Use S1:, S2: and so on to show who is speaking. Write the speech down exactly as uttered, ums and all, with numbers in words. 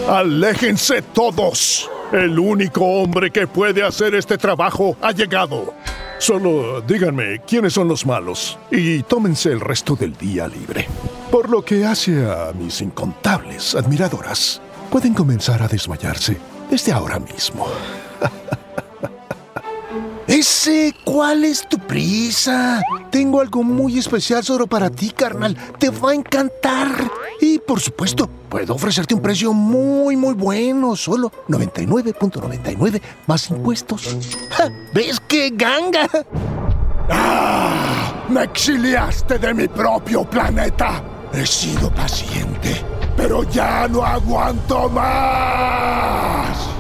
S1: ¡Aléjense todos! El único hombre que puede hacer este trabajo ha llegado. Solo díganme quiénes son los malos y tómense el resto del día libre. Por lo que hace a mis incontables admiradoras, pueden comenzar a desmayarse desde ahora mismo.
S2: Ese, ¿cuál es tu prisa? Tengo algo muy especial solo para ti, carnal. Te va a encantar. Y, por supuesto, puedo ofrecerte un precio muy, muy bueno. Solo noventa y nueve punto noventa y nueve más impuestos. ¡Ja! ¿Ves qué ganga?
S1: ¡Ah! ¡Me exiliaste de mi propio planeta! He sido paciente, pero ya no aguanto más.